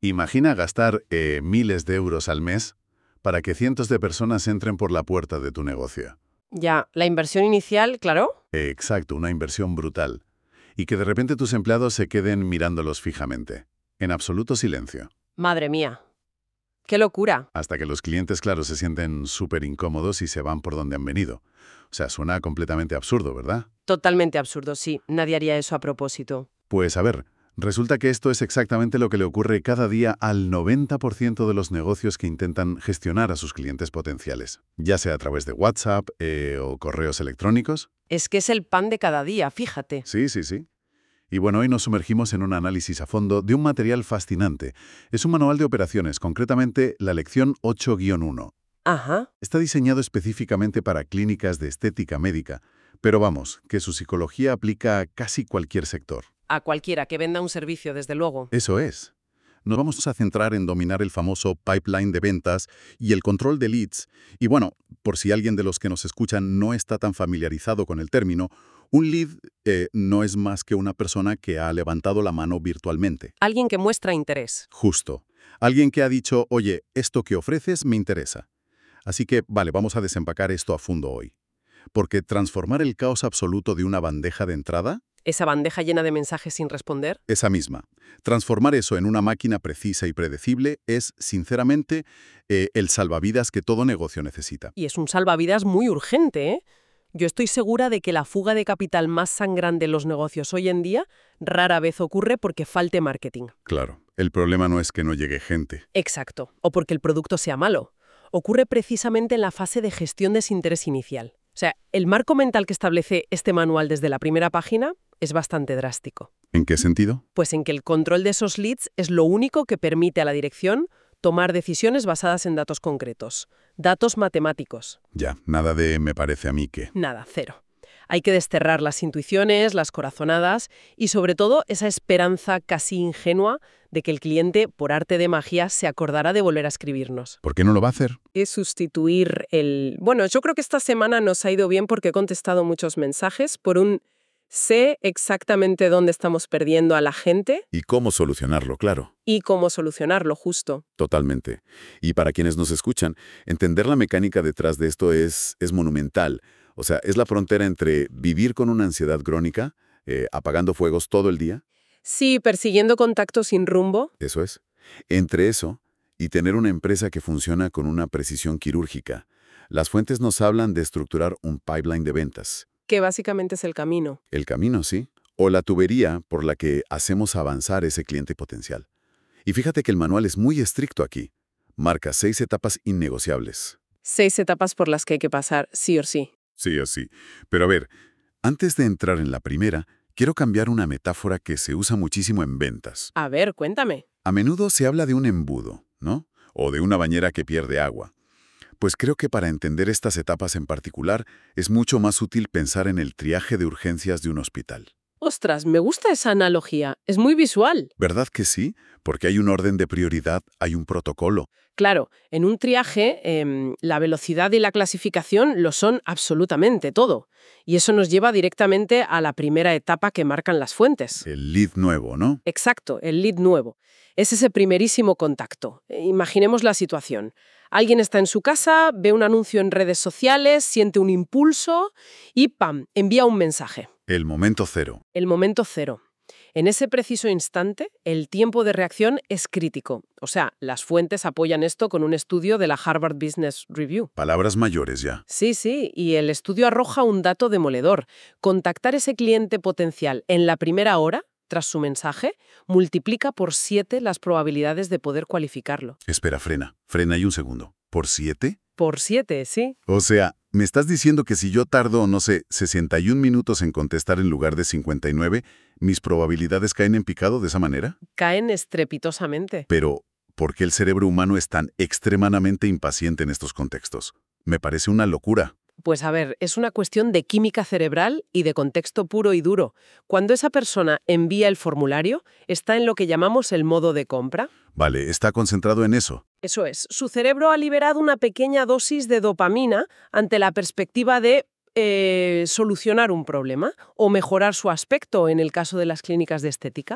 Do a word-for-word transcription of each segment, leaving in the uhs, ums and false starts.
Imagina gastar eh, miles de euros al mes para que cientos de personas entren por la puerta de tu negocio. Ya, la inversión inicial, claro. Eh, exacto, una inversión brutal. Y que de repente tus empleados se queden mirándolos fijamente, en absoluto silencio. Madre mía. ¡Qué locura! Hasta que los clientes, claro, se sienten súper incómodos y se van por donde han venido. O sea, suena completamente absurdo, ¿verdad? Totalmente absurdo, sí. Nadie haría eso a propósito. Pues a ver, resulta que esto es exactamente lo que le ocurre cada día al noventa por ciento de los negocios que intentan gestionar a sus clientes potenciales, ya sea a través de WhatsApp eh, o correos electrónicos. Es que es el pan de cada día, fíjate. Sí, sí, sí. Y bueno, hoy nos sumergimos en un análisis a fondo de un material fascinante. Es un manual de operaciones, concretamente la lección ocho guión uno. Ajá. Está diseñado específicamente para clínicas de estética médica, pero vamos, que su psicología aplica a casi cualquier sector. A cualquiera que venda un servicio, desde luego. Eso es. Nos vamos a centrar en dominar el famoso pipeline de ventas y el control de leads. Y bueno, por si alguien de los que nos escuchan no está tan familiarizado con el término, un lead eh, no es más que una persona que ha levantado la mano virtualmente. Alguien que muestra interés. Justo. Alguien que ha dicho, oye, esto que ofreces me interesa. Así que, vale, vamos a desempacar esto a fondo hoy. Porque transformar el caos absoluto de una bandeja de entrada, Esa bandeja llena de mensajes sin responder. esa misma, transformar eso en una máquina precisa y predecible es, sinceramente, eh, el salvavidas que todo negocio necesita. Y es un salvavidas muy urgente, ¿eh? Yo estoy segura de que la fuga de capital más sangrante en los negocios hoy en día rara vez ocurre porque falte marketing. Claro, el problema no es que no llegue gente. Exacto. O porque el producto sea malo. Ocurre precisamente en la fase de gestión de ese interés inicial. O sea, el marco mental que establece este manual desde la primera página es bastante drástico. ¿En qué sentido? Pues en que el control de esos leads es lo único que permite a la dirección tomar decisiones basadas en datos concretos, datos matemáticos. Ya, nada de me parece a mí que. Nada, cero. Hay que desterrar las intuiciones, las corazonadas y sobre todo esa esperanza casi ingenua de que el cliente, por arte de magia, se acordará de volver a escribirnos. ¿Por qué no lo va a hacer? Es sustituir el... Bueno, yo creo que esta semana nos ha ido bien porque he contestado muchos mensajes por un sé exactamente dónde estamos perdiendo a la gente ¿Y cómo solucionarlo? Claro. y cómo solucionarlo justo. Totalmente. Y para quienes nos escuchan, entender la mecánica detrás de esto es, es monumental. O sea, es la frontera entre vivir con una ansiedad crónica, eh, apagando fuegos todo el día, Sí, persiguiendo contactos sin rumbo. eso es, entre eso y tener una empresa que funciona con una precisión quirúrgica. Las fuentes nos hablan de estructurar un pipeline de ventas. Que básicamente es el camino. El camino, sí, o la tubería por la que hacemos avanzar ese cliente potencial. Y fíjate que el manual es muy estricto aquí. Marca seis etapas innegociables. Seis etapas por las que hay que pasar, sí o sí. Sí o sí. Pero a ver, antes de entrar en la primera, quiero cambiar una metáfora que se usa muchísimo en ventas. A ver, cuéntame. A menudo se habla de un embudo, ¿no? O de una bañera que pierde agua. Pues creo que para entender estas etapas en particular, es mucho más útil pensar en el triaje de urgencias de un hospital. Ostras, me gusta esa analogía. Es muy visual. ¿Verdad que sí? Porque hay un orden de prioridad, hay un protocolo. Claro, en un triaje, eh, la velocidad y la clasificación lo son absolutamente todo. Y eso nos lleva directamente a la primera etapa que marcan las fuentes. El lead nuevo, ¿no? Exacto, el lead nuevo. Es ese primerísimo contacto. Eh, Imaginemos la situación. Alguien está en su casa, ve un anuncio en redes sociales, siente un impulso y ¡pam!, envía un mensaje. El momento cero. El momento cero. En ese preciso instante, el tiempo de reacción es crítico. O sea, las fuentes apoyan esto con un estudio de la Harvard Business Review. Palabras mayores ya. Sí, sí, y el estudio arroja un dato demoledor. Contactar ese cliente potencial en la primera hora, tras su mensaje, multiplica por siete las probabilidades de poder cualificarlo. Espera, frena. Frena ahí un segundo. ¿Por siete? Por siete, sí. O sea, ¿me estás diciendo que si yo tardo, no sé, sesenta y un minutos en contestar en lugar de cincuenta y nueve, mis probabilidades caen en picado de esa manera? Caen estrepitosamente. Pero, ¿por qué el cerebro humano es tan extremadamente impaciente en estos contextos? Me parece una locura. Pues a ver, es una cuestión de química cerebral y de contexto puro y duro. Cuando esa persona envía el formulario, está en lo que llamamos el modo de compra. Vale, está concentrado en eso. Eso es, su cerebro ha liberado una pequeña dosis de dopamina ante la perspectiva de eh, solucionar un problema o mejorar su aspecto en el caso de las clínicas de estética.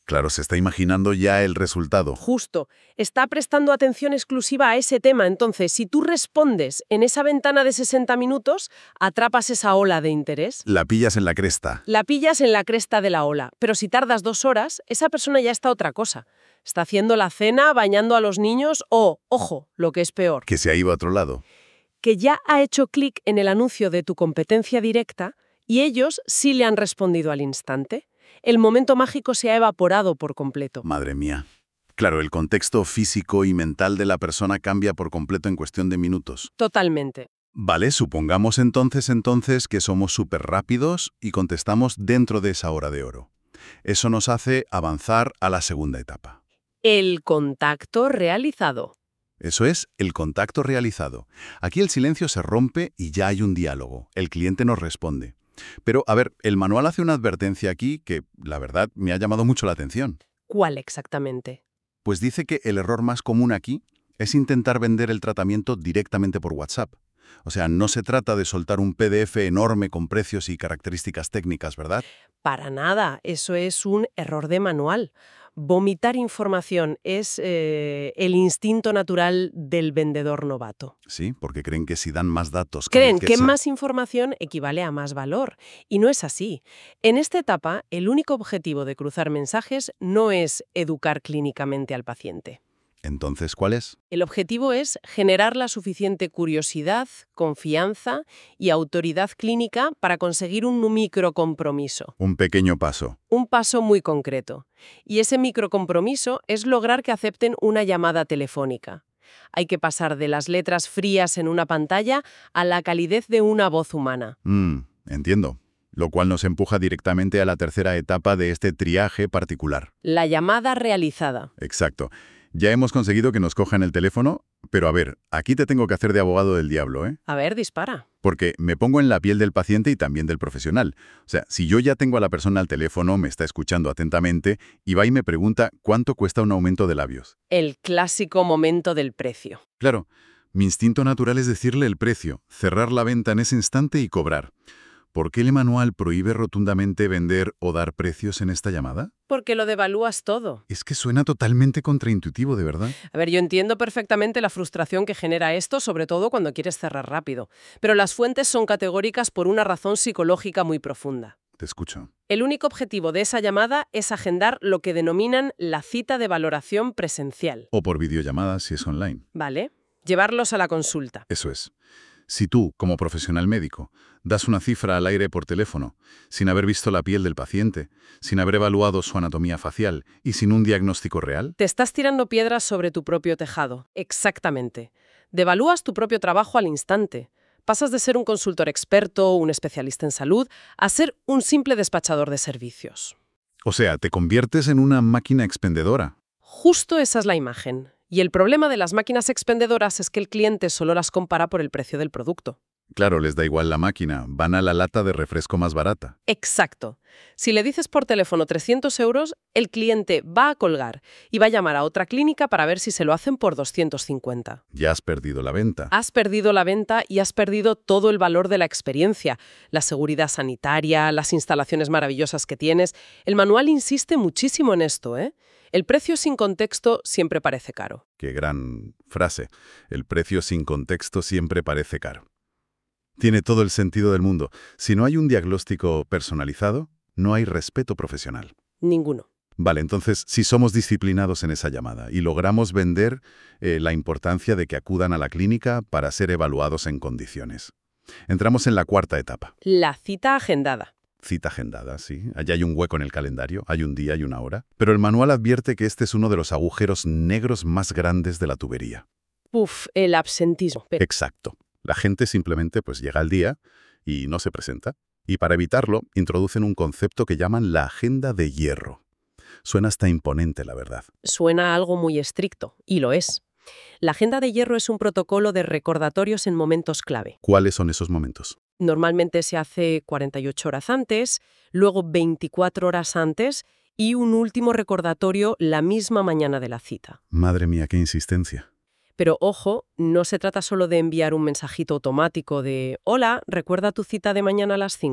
Claro, se está imaginando ya el resultado. Justo, está prestando atención exclusiva a ese tema. Entonces, si tú respondes en esa ventana de sesenta minutos, atrapas esa ola de interés. La pillas en la cresta. La pillas en la cresta de la ola, pero si tardas dos horas, esa persona ya está otra cosa. Está haciendo la cena, bañando a los niños o, ojo, lo que es peor, Que se ha ido a otro lado. que ya ha hecho clic en el anuncio de tu competencia directa y ellos sí le han respondido al instante. El momento mágico se ha evaporado por completo. Madre mía. Claro, el contexto físico y mental de la persona cambia por completo en cuestión de minutos. Totalmente. Vale, supongamos entonces entonces que somos súper rápidos y contestamos dentro de esa hora de oro. Eso nos hace avanzar a la segunda etapa. El contacto realizado. Eso es, el contacto realizado. Aquí el silencio se rompe y ya hay un diálogo. El cliente nos responde. Pero, a ver, el manual hace una advertencia aquí que, la verdad, me ha llamado mucho la atención. ¿Cuál exactamente? Pues dice que el error más común aquí es intentar vender el tratamiento directamente por WhatsApp. O sea, no se trata de soltar un P D F enorme con precios y características técnicas, ¿verdad? Para nada, eso es un error de manual. Vomitar información es eh, el instinto natural del vendedor novato. Sí, porque creen que si dan más datos... Creen que esa- más información equivale a más valor. Y no es así. En esta etapa, el único objetivo de cruzar mensajes no es educar clínicamente al paciente. Entonces, ¿cuál es? El objetivo es generar la suficiente curiosidad, confianza y autoridad clínica para conseguir un microcompromiso. Un pequeño paso. Un paso muy concreto. Y ese microcompromiso es lograr que acepten una llamada telefónica. Hay que pasar de las letras frías en una pantalla a la calidez de una voz humana. Mm, entiendo. Lo cual nos empuja directamente a la tercera etapa de este triaje particular. La llamada realizada. Exacto. Ya hemos conseguido que nos cojan el teléfono, pero a ver, aquí te tengo que hacer de abogado del diablo, ¿eh? A ver, dispara. Porque me pongo en la piel del paciente y también del profesional. O sea, si yo ya tengo a la persona al teléfono, me está escuchando atentamente, y va y me pregunta cuánto cuesta un aumento de labios. El clásico momento del precio. Claro, mi instinto natural es decirle el precio, cerrar la venta en ese instante y cobrar. ¿Por qué el manual prohíbe rotundamente vender o dar precios en esta llamada? Porque lo devalúas todo. Es que suena totalmente contraintuitivo, de verdad. A ver, yo entiendo perfectamente la frustración que genera esto, sobre todo cuando quieres cerrar rápido. Pero las fuentes son categóricas por una razón psicológica muy profunda. Te escucho. El único objetivo de esa llamada es agendar lo que denominan la cita de valoración presencial. O por videollamada si es online. ¿Vale? Llevarlos a la consulta. Eso es. Si tú, como profesional médico, das una cifra al aire por teléfono, sin haber visto la piel del paciente, sin haber evaluado su anatomía facial y sin un diagnóstico real, Te estás tirando piedras sobre tu propio tejado. Exactamente. Devalúas tu propio trabajo al instante. Pasas de ser un consultor experto, un especialista en salud, a ser un simple despachador de servicios. o sea, te conviertes en una máquina expendedora. Justo esa es la imagen. Y el problema de las máquinas expendedoras es que el cliente solo las compara por el precio del producto. Claro, les da igual la máquina, van a la lata de refresco más barata. Exacto. Si le dices por teléfono trescientos euros, el cliente va a colgar y va a llamar a otra clínica para ver si se lo hacen por doscientos cincuenta. Ya has perdido la venta. Has perdido la venta y has perdido todo el valor de la experiencia, la seguridad sanitaria, las instalaciones maravillosas que tienes. El manual insiste muchísimo en esto, ¿eh? El precio sin contexto siempre parece caro. Qué gran frase. El precio sin contexto siempre parece caro. Tiene todo el sentido del mundo. Si no hay un diagnóstico personalizado, no hay respeto profesional. Ninguno. Vale, entonces, si somos disciplinados en esa llamada y logramos vender eh, la importancia de que acudan a la clínica para ser evaluados en condiciones. Entramos en la cuarta etapa. La cita agendada. Cita agendada, sí. Allá hay un hueco en el calendario, hay un día y una hora. Pero el manual advierte que este es uno de los agujeros negros más grandes de la tubería. Uf, el absentismo. Pero Exacto. La gente simplemente pues llega al día y no se presenta. Y para evitarlo, introducen un concepto que llaman la agenda de hierro. Suena hasta imponente, la verdad. suena a algo muy estricto, y lo es. La agenda de hierro es un protocolo de recordatorios en momentos clave. ¿Cuáles son esos momentos? Normalmente se hace cuarenta y ocho horas antes, luego veinticuatro horas antes y un último recordatorio la misma mañana de la cita. Madre mía, qué insistencia. Pero ojo, no se trata solo de enviar un mensajito automático de «Hola, recuerda tu cita de mañana a las cinco».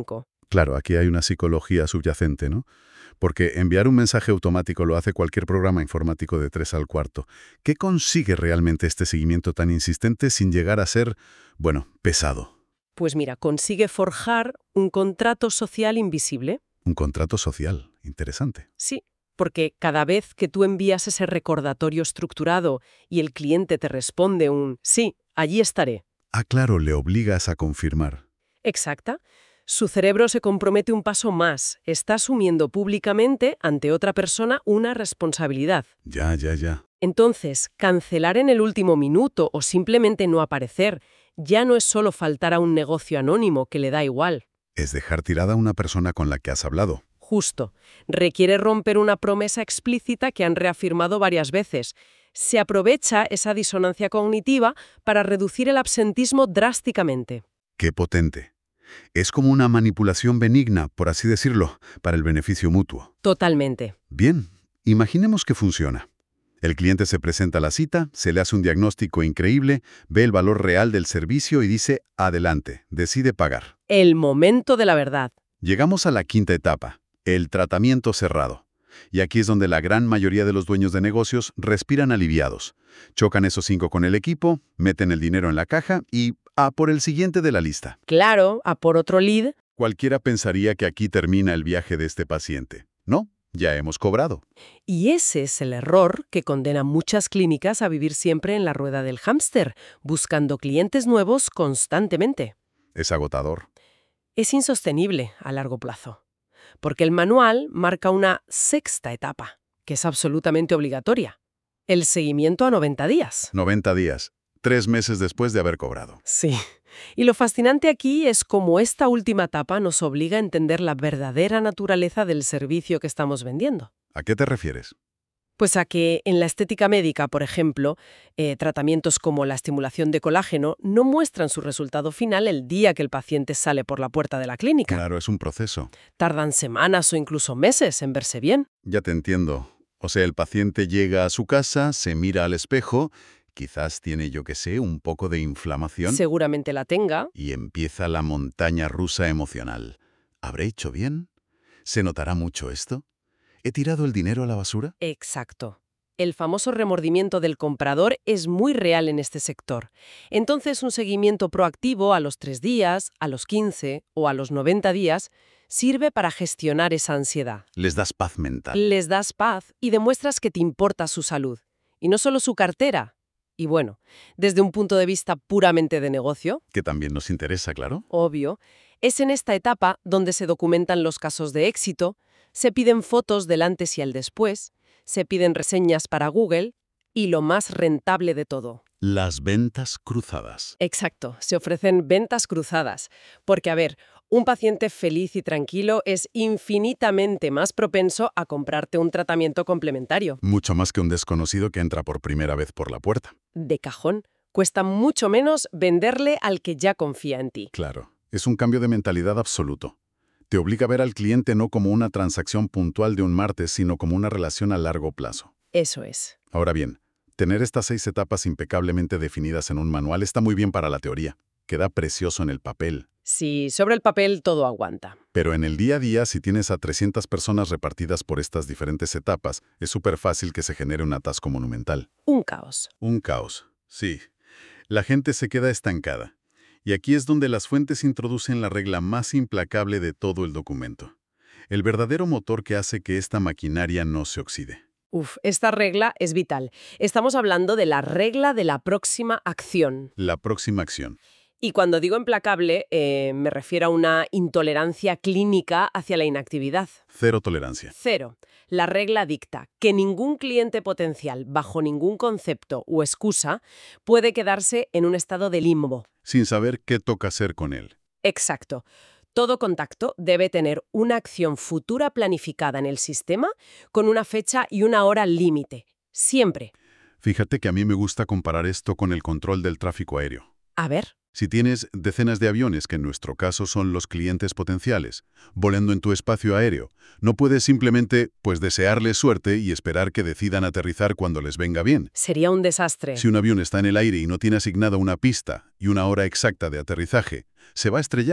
Claro, aquí hay una psicología subyacente, ¿no? Porque enviar un mensaje automático lo hace cualquier programa informático de tres al cuarto. ¿Qué consigue realmente este seguimiento tan insistente sin llegar a ser, bueno, pesado? Pues mira, consigue forjar un contrato social invisible. Un contrato social. Interesante. Sí, porque cada vez que tú envías ese recordatorio estructurado y el cliente te responde un sí, allí estaré. Ah, claro, le obligas a confirmar. Exacta. Su cerebro se compromete un paso más. Está asumiendo públicamente ante otra persona una responsabilidad. Ya, ya, ya. Entonces, cancelar en el último minuto o simplemente no aparecer ya no es solo faltar a un negocio anónimo que le da igual. Es dejar tirada a una persona con la que has hablado. Justo. Requiere romper una promesa explícita que han reafirmado varias veces. Se aprovecha esa disonancia cognitiva para reducir el absentismo drásticamente. ¡Qué potente! Es como una manipulación benigna, por así decirlo, para el beneficio mutuo. Totalmente. Bien, imaginemos que funciona. El cliente se presenta a la cita, se le hace un diagnóstico increíble, ve el valor real del servicio y dice, adelante, decide pagar. El momento de la verdad. Llegamos a la quinta etapa, el tratamiento cerrado. Y aquí es donde la gran mayoría de los dueños de negocios respiran aliviados. Chocan esos cinco con el equipo, meten el dinero en la caja y a por el siguiente de la lista. Claro, a por otro lead. Cualquiera pensaría que aquí termina el viaje de este paciente. No, ya hemos cobrado. Y ese es el error que condena a muchas clínicas a vivir siempre en la rueda del hámster, buscando clientes nuevos constantemente. Es agotador. Es insostenible a largo plazo, porque el manual marca una sexta etapa, que es absolutamente obligatoria. El seguimiento a noventa días. noventa días, tres meses después de haber cobrado. Sí. Y lo fascinante aquí es cómo esta última etapa nos obliga a entender la verdadera naturaleza del servicio que estamos vendiendo. ¿A qué te refieres? Pues a que en la estética médica, por ejemplo, eh, tratamientos como la estimulación de colágeno no muestran su resultado final el día que el paciente sale por la puerta de la clínica. Claro, es un proceso. Tardan semanas o incluso meses en verse bien. Ya te entiendo. O sea, el paciente llega a su casa, se mira al espejo, quizás tiene, yo qué sé, un poco de inflamación. Seguramente la tenga. Y empieza la montaña rusa emocional. ¿Habré hecho bien? ¿Se notará mucho esto? ¿He tirado el dinero a la basura? Exacto. El famoso remordimiento del comprador es muy real en este sector. Entonces, un seguimiento proactivo a los tres días, a los quince o a los noventa días sirve para gestionar esa ansiedad. Les das paz mental. Les das paz y demuestras que te importa su salud. Y no solo su cartera. Y bueno, desde un punto de vista puramente de negocio, Que también nos interesa, claro. obvio, es en esta etapa donde se documentan los casos de éxito, se piden fotos del antes y el después, se piden reseñas para Google y lo más rentable de todo. Las ventas cruzadas. Exacto, se ofrecen ventas cruzadas. Porque, a ver, un paciente feliz y tranquilo es infinitamente más propenso a comprarte un tratamiento complementario. Mucho más que un desconocido que entra por primera vez por la puerta. De cajón. Cuesta mucho menos venderle al que ya confía en ti. Claro, es un cambio de mentalidad absoluto. Te obliga a ver al cliente no como una transacción puntual de un martes, sino como una relación a largo plazo. Eso es. Ahora bien, tener estas seis etapas impecablemente definidas en un manual está muy bien para la teoría. Queda precioso en el papel. Sí, sobre el papel todo aguanta. Pero en el día a día, si tienes a trescientas personas repartidas por estas diferentes etapas, es súper fácil que se genere un atasco monumental. Un caos. Un caos. Sí. La gente se queda estancada. Y aquí es donde las fuentes introducen la regla más implacable de todo el documento. El verdadero motor que hace que esta maquinaria no se oxide. Uf, esta regla es vital. Estamos hablando de la regla de la próxima acción. La próxima acción. Y cuando digo implacable, eh, me refiero a una intolerancia clínica hacia la inactividad. Cero tolerancia. Cero. La regla dicta que ningún cliente potencial, bajo ningún concepto o excusa, puede quedarse en un estado de limbo. Sin saber qué toca hacer con él. Exacto. Todo contacto debe tener una acción futura planificada en el sistema con una fecha y una hora límite. Siempre. Fíjate que a mí me gusta comparar esto con el control del tráfico aéreo. A ver. Si tienes decenas de aviones, que en nuestro caso son los clientes potenciales, volando en tu espacio aéreo, no puedes simplemente, pues, desearles suerte y esperar que decidan aterrizar cuando les venga bien. Sería un desastre. Si un avión está en el aire y no tiene asignada una pista y una hora exacta de aterrizaje, se va a estrellar.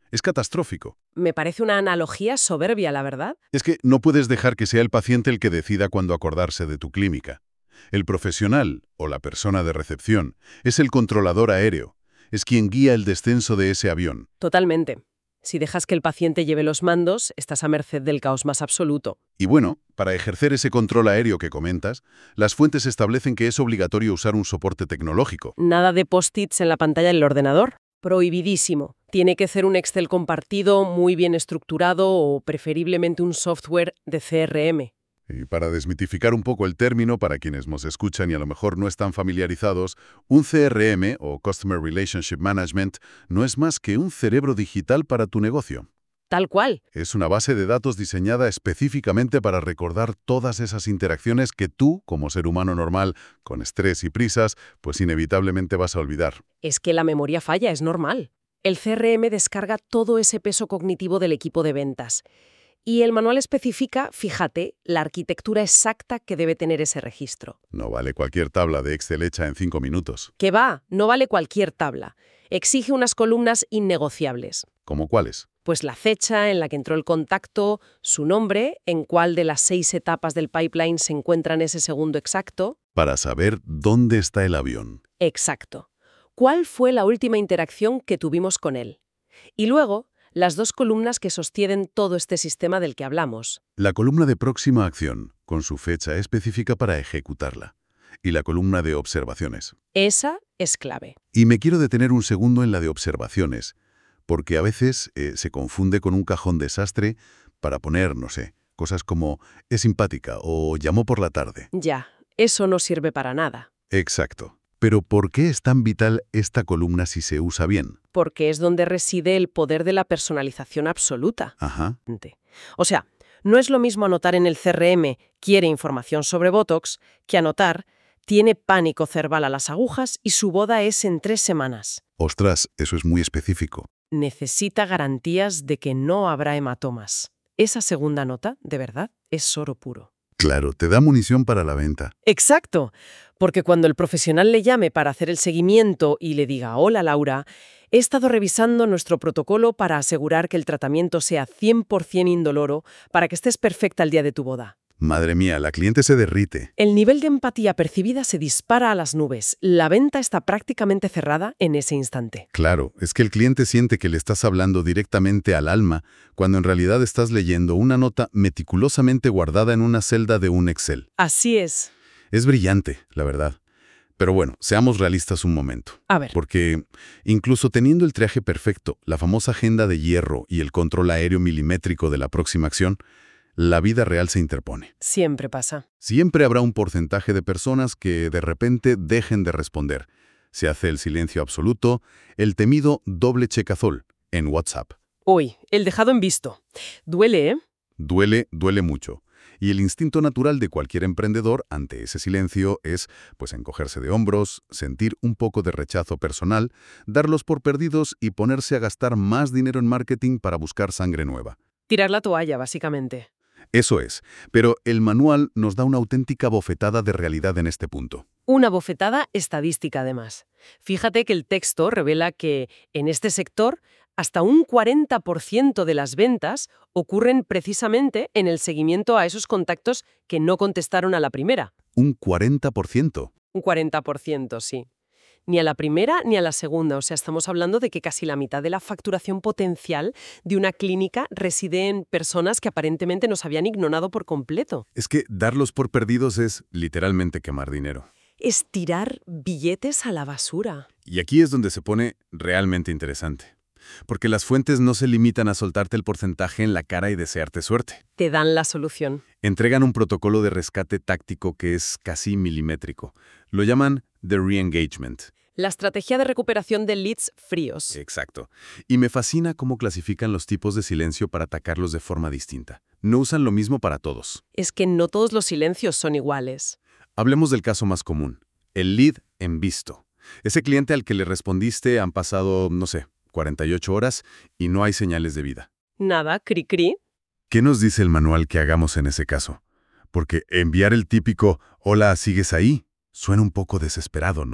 Es catastrófico. Me parece una analogía soberbia, la verdad. Es que no puedes dejar que sea el paciente el que decida cuándo acordarse de tu clínica. El profesional, o la persona de recepción, es el controlador aéreo. Es quien guía el descenso de ese avión. Totalmente. Si dejas que el paciente lleve los mandos, estás a merced del caos más absoluto. Y bueno, para ejercer ese control aéreo que comentas, las fuentes establecen que es obligatorio usar un soporte tecnológico. Nada de post-its en la pantalla del ordenador. Prohibidísimo. Tiene que ser un Excel compartido, muy bien estructurado o preferiblemente un software de C R M. Y para desmitificar un poco el término, para quienes nos escuchan y a lo mejor no están familiarizados, un C R M, o Customer Relationship Management, no es más que un cerebro digital para tu negocio. Tal cual. Es una base de datos diseñada específicamente para recordar todas esas interacciones que tú, como ser humano normal, con estrés y prisas, pues inevitablemente vas a olvidar. Es que la memoria falla, es normal. El C R M descarga todo ese peso cognitivo del equipo de ventas. Y el manual especifica, fíjate, la arquitectura exacta que debe tener ese registro. No vale cualquier tabla de Excel hecha en cinco minutos. Que va, no vale cualquier tabla. Exige unas columnas innegociables. ¿Cómo cuáles? Pues la fecha en la que entró el contacto, su nombre, en cuál de las seis etapas del pipeline se encuentra en ese segundo exacto. Para saber dónde está el avión. Exacto. ¿Cuál fue la última interacción que tuvimos con él? Y luego, las dos columnas que sostienen todo este sistema del que hablamos. La columna de próxima acción, con su fecha específica para ejecutarla. Y la columna de observaciones. Esa es clave. Y me quiero detener un segundo en la de observaciones, porque a veces eh, se confunde con un cajón desastre para poner, no sé, cosas como «es simpática» o «llamó por la tarde». Ya, eso no sirve para nada. Exacto. Pero ¿por qué es tan vital esta columna si se usa bien? Porque es donde reside el poder de la personalización absoluta. Ajá. O sea, no es lo mismo anotar en el C R M «quiere información sobre Botox» que anotar «tiene pánico cerval a las agujas y su boda es en tres semanas». Ostras, eso es muy específico. Necesita garantías de que no habrá hematomas. Esa segunda nota, de verdad, es oro puro. Claro, te da munición para la venta. Exacto, porque cuando el profesional le llame para hacer el seguimiento y le diga «Hola, Laura, he estado revisando nuestro protocolo para asegurar que el tratamiento sea cien por cien indoloro para que estés perfecta el día de tu boda». Madre mía, la cliente se derrite. El nivel de empatía percibida se dispara a las nubes. La venta está prácticamente cerrada en ese instante. Claro, es que el cliente siente que le estás hablando directamente al alma, cuando en realidad estás leyendo una nota meticulosamente guardada en una celda de un Excel. Así es. Es brillante, la verdad. Pero bueno, seamos realistas un momento. A ver. Porque incluso teniendo el triaje perfecto, la famosa agenda de hierro y el control aéreo milimétrico de la próxima acción, la vida real se interpone. Siempre pasa. Siempre habrá un porcentaje de personas que de repente dejen de responder. Se hace el silencio absoluto, el temido doble check azul en WhatsApp. Uy, el dejado en visto. Duele, ¿eh? Duele, duele mucho. Y el instinto natural de cualquier emprendedor ante ese silencio es, pues, encogerse de hombros, sentir un poco de rechazo personal, darlos por perdidos y ponerse a gastar más dinero en marketing para buscar sangre nueva. Tirar la toalla, básicamente. Eso es, pero el manual nos da una auténtica bofetada de realidad en este punto. Una bofetada estadística, además. Fíjate que el texto revela que, en este sector, hasta un cuarenta por ciento de las ventas ocurren precisamente en el seguimiento a esos contactos que no contestaron a la primera. ¿Un cuarenta por ciento? Un cuarenta por ciento, sí. Ni a la primera ni a la segunda. O sea, estamos hablando de que casi la mitad de la facturación potencial de una clínica reside en personas que aparentemente nos habían ignorado por completo. Es que darlos por perdidos es literalmente quemar dinero. Es tirar billetes a la basura. Y aquí es donde se pone realmente interesante. Porque las fuentes no se limitan a soltarte el porcentaje en la cara y desearte suerte. Te dan la solución. Entregan un protocolo de rescate táctico que es casi milimétrico. Lo llaman The Re-Engagement. La estrategia de recuperación de leads fríos. Exacto. Y me fascina cómo clasifican los tipos de silencio para atacarlos de forma distinta. No usan lo mismo para todos. Es que no todos los silencios son iguales. Hablemos del caso más común. El lead en visto. Ese cliente al que le respondiste han pasado, no sé, cuarenta y ocho horas y no hay señales de vida. Nada, cri cri. ¿Qué nos dice el manual que hagamos en ese caso? Porque enviar el típico «Hola, ¿sigues ahí?» suena un poco desesperado, ¿no?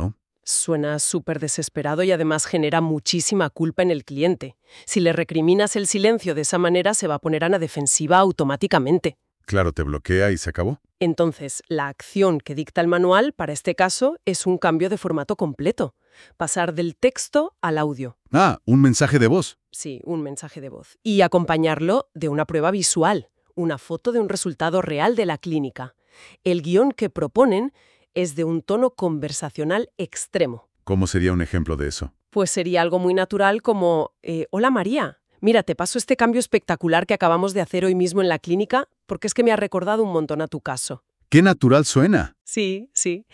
Suena súper desesperado y además genera muchísima culpa en el cliente. Si le recriminas el silencio de esa manera, se va a poner a la defensiva automáticamente. Claro, te bloquea y se acabó. Entonces, la acción que dicta el manual, para este caso, es un cambio de formato completo. Pasar del texto al audio. Ah, un mensaje de voz. Sí, un mensaje de voz. Y acompañarlo de una prueba visual, una foto de un resultado real de la clínica. El guión que proponen es de un tono conversacional extremo. ¿Cómo sería un ejemplo de eso? Pues sería algo muy natural como, eh, hola María, mira, te paso este cambio espectacular que acabamos de hacer hoy mismo en la clínica porque es que me ha recordado un montón a tu caso. ¡Qué natural suena! Sí, sí.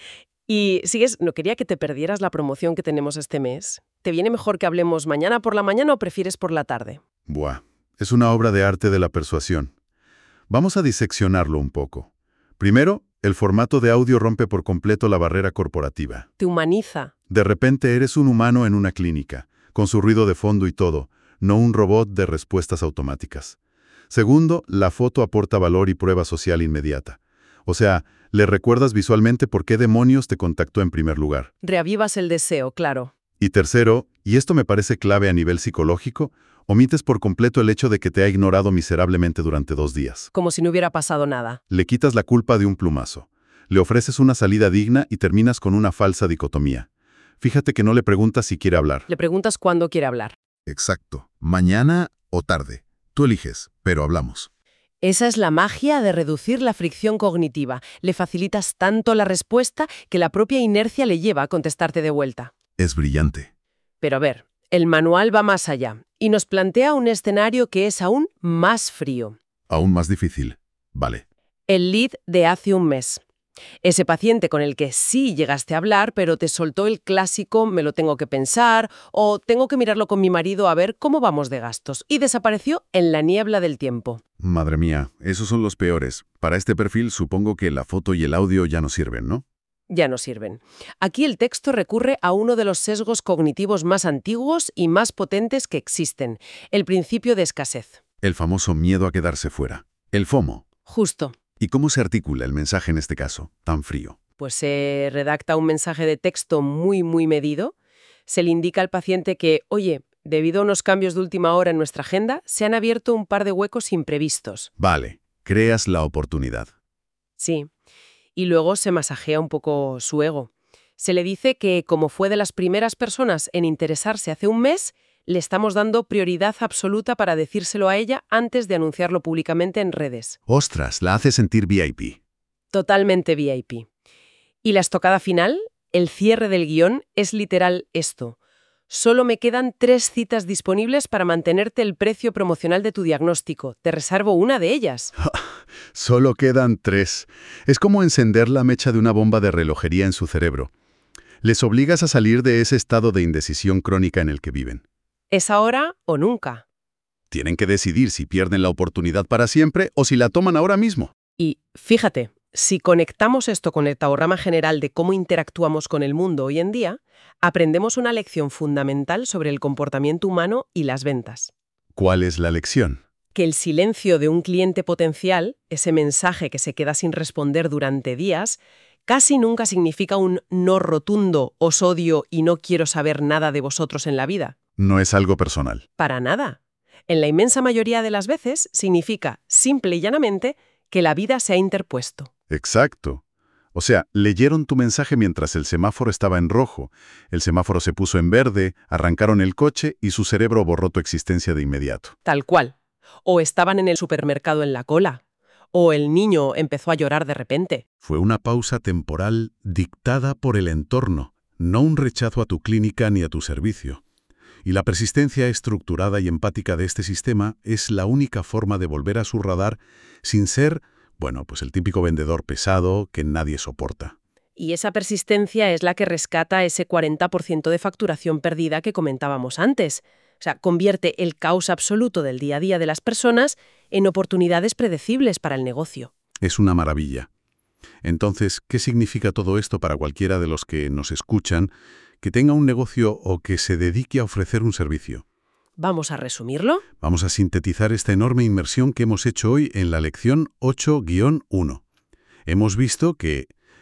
Y sigues, no quería que te perdieras la promoción que tenemos este mes. ¿Te viene mejor que hablemos mañana por la mañana o prefieres por la tarde? Buah, es una obra de arte de la persuasión. Vamos a diseccionarlo un poco. Primero, el formato de audio rompe por completo la barrera corporativa. Te humaniza. De repente eres un humano en una clínica, con su ruido de fondo y todo, no un robot de respuestas automáticas. Segundo, la foto aporta valor y prueba social inmediata. O sea, le recuerdas visualmente por qué demonios te contactó en primer lugar. Reavivas el deseo, claro. Y tercero, y esto me parece clave a nivel psicológico, omites por completo el hecho de que te ha ignorado miserablemente durante dos días. Como si no hubiera pasado nada. Le quitas la culpa de un plumazo. Le ofreces una salida digna y terminas con una falsa dicotomía. Fíjate que no le preguntas si quiere hablar. Le preguntas cuándo quiere hablar. Exacto. Mañana o tarde. Tú eliges, pero hablamos. Esa es la magia de reducir la fricción cognitiva. Le facilitas tanto la respuesta que la propia inercia le lleva a contestarte de vuelta. Es brillante. Pero a ver, el manual va más allá y nos plantea un escenario que es aún más frío. Aún más difícil. Vale. El lead de hace un mes. Ese paciente con el que sí llegaste a hablar, pero te soltó el clásico «me lo tengo que pensar» o «tengo que mirarlo con mi marido a ver cómo vamos de gastos» y desapareció en la niebla del tiempo. Madre mía, esos son los peores. Para este perfil supongo que la foto y el audio ya no sirven, ¿no? Ya no sirven. Aquí el texto recurre a uno de los sesgos cognitivos más antiguos y más potentes que existen, el principio de escasez. El famoso miedo a quedarse fuera. El FOMO. Justo. ¿Y cómo se articula el mensaje en este caso, tan frío? Pues se redacta un mensaje de texto muy, muy medido. Se le indica al paciente que, oye, debido a unos cambios de última hora en nuestra agenda, se han abierto un par de huecos imprevistos. Vale, creas la oportunidad. Sí. Y luego se masajea un poco su ego. Se le dice que, como fue de las primeras personas en interesarse hace un mes, le estamos dando prioridad absoluta para decírselo a ella antes de anunciarlo públicamente en redes. Ostras, la hace sentir V I P. Totalmente V I P. Y la estocada final, el cierre del guión, es literal esto. Solo me quedan tres citas disponibles para mantenerte el precio promocional de tu diagnóstico. Te reservo una de ellas. Solo quedan tres. Es como encender la mecha de una bomba de relojería en su cerebro. Les obligas a salir de ese estado de indecisión crónica en el que viven. ¿Es ahora o nunca? Tienen que decidir si pierden la oportunidad para siempre o si la toman ahora mismo. Y fíjate, si conectamos esto con el tablograma general de cómo interactuamos con el mundo hoy en día, aprendemos una lección fundamental sobre el comportamiento humano y las ventas. ¿Cuál es la lección? Que el silencio de un cliente potencial, ese mensaje que se queda sin responder durante días, casi nunca significa un no rotundo, os odio y no quiero saber nada de vosotros en la vida. No es algo personal. Para nada. En la inmensa mayoría de las veces significa, simple y llanamente, que la vida se ha interpuesto. Exacto. O sea, leyeron tu mensaje mientras el semáforo estaba en rojo, el semáforo se puso en verde, arrancaron el coche y su cerebro borró tu existencia de inmediato. Tal cual. O estaban en el supermercado en la cola. O el niño empezó a llorar de repente. Fue una pausa temporal dictada por el entorno, no un rechazo a tu clínica ni a tu servicio. Y la persistencia estructurada y empática de este sistema es la única forma de volver a su radar sin ser, bueno, pues el típico vendedor pesado que nadie soporta. Y esa persistencia es la que rescata ese cuarenta por ciento de facturación perdida que comentábamos antes. O sea, convierte el caos absoluto del día a día de las personas en oportunidades predecibles para el negocio. Es una maravilla. Entonces, ¿qué significa todo esto para cualquiera de los que nos escuchan que tenga un negocio o que se dedique a ofrecer un servicio? ¿Vamos a resumirlo? Vamos a sintetizar esta enorme inmersión que hemos hecho hoy en la lección ocho guión uno. Hemos visto que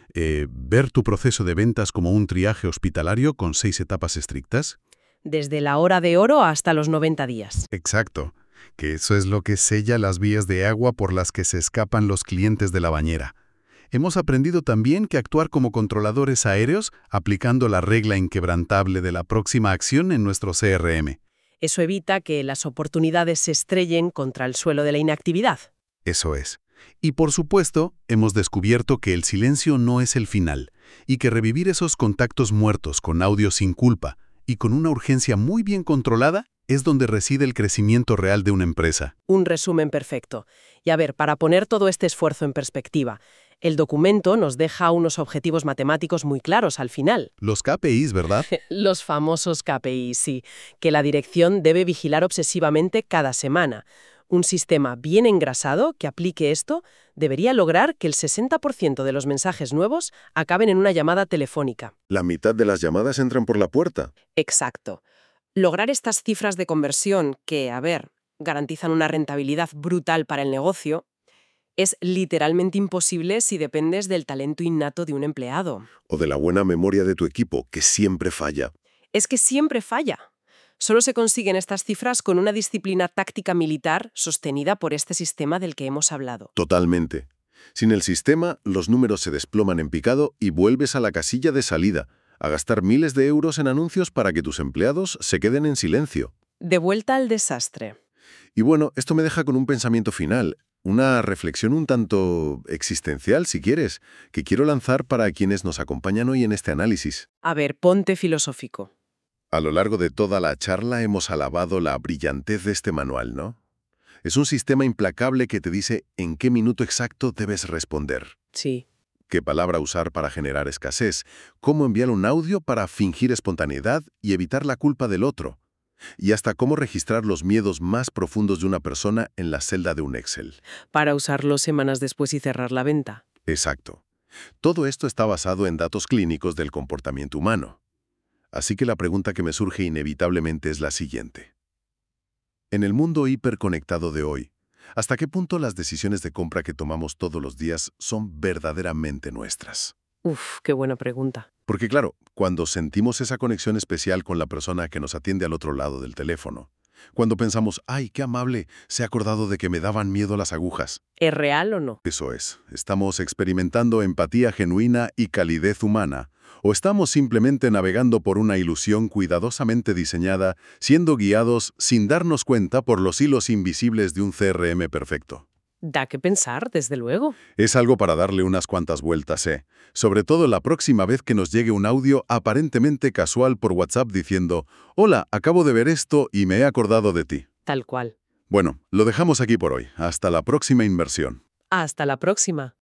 Eh, ¿Ver tu proceso de ventas como un triaje hospitalario con seis etapas estrictas? Desde la hora de oro hasta los noventa días. Exacto, que eso es lo que sella las vías de agua por las que se escapan los clientes de la bañera. Hemos aprendido también que actuar como controladores aéreos aplicando la regla inquebrantable de la próxima acción en nuestro C R M. Eso evita que las oportunidades se estrellen contra el suelo de la inactividad. Eso es. Y por supuesto, hemos descubierto que el silencio no es el final, y que revivir esos contactos muertos con audio sin culpa y con una urgencia muy bien controlada es donde reside el crecimiento real de una empresa. Un resumen perfecto. Y a ver, para poner todo este esfuerzo en perspectiva, el documento nos deja unos objetivos matemáticos muy claros al final. Los K P Is, ¿verdad? Los famosos K P I, sí, que la dirección debe vigilar obsesivamente cada semana. Un sistema bien engrasado que aplique esto debería lograr que el sesenta por ciento de los mensajes nuevos acaben en una llamada telefónica. La mitad de las llamadas entran por la puerta. Exacto. Lograr estas cifras de conversión que, a ver, garantizan una rentabilidad brutal para el negocio, es literalmente imposible si dependes del talento innato de un empleado. O de la buena memoria de tu equipo, que siempre falla. Es que siempre falla. Solo se consiguen estas cifras con una disciplina táctica militar sostenida por este sistema del que hemos hablado. Totalmente. Sin el sistema, los números se desploman en picado y vuelves a la casilla de salida, a gastar miles de euros en anuncios para que tus empleados se queden en silencio. De vuelta al desastre. Y bueno, esto me deja con un pensamiento final, una reflexión un tanto existencial, si quieres, que quiero lanzar para quienes nos acompañan hoy en este análisis. A ver, ponte filosófico. A lo largo de toda la charla hemos alabado la brillantez de este manual, ¿no? Es un sistema implacable que te dice en qué minuto exacto debes responder. Sí. Qué palabra usar para generar escasez, cómo enviar un audio para fingir espontaneidad y evitar la culpa del otro, y hasta cómo registrar los miedos más profundos de una persona en la celda de un Excel. Para usarlo semanas después y cerrar la venta. Exacto. Todo esto está basado en datos clínicos del comportamiento humano. Así que la pregunta que me surge inevitablemente es la siguiente. En el mundo hiperconectado de hoy, ¿hasta qué punto las decisiones de compra que tomamos todos los días son verdaderamente nuestras? Uf, qué buena pregunta. Porque claro, cuando sentimos esa conexión especial con la persona que nos atiende al otro lado del teléfono, cuando pensamos, ¡ay, qué amable! Se ha acordado de que me daban miedo las agujas. ¿Es real o no? Eso es, estamos experimentando empatía genuina y calidez humana, o estamos simplemente navegando por una ilusión cuidadosamente diseñada, siendo guiados sin darnos cuenta por los hilos invisibles de un C R M perfecto. Da que pensar, desde luego. Es algo para darle unas cuantas vueltas, ¿eh? Sobre todo la próxima vez que nos llegue un audio aparentemente casual por WhatsApp diciendo «Hola, acabo de ver esto y me he acordado de ti». Tal cual. Bueno, lo dejamos aquí por hoy. Hasta la próxima inversión. Hasta la próxima.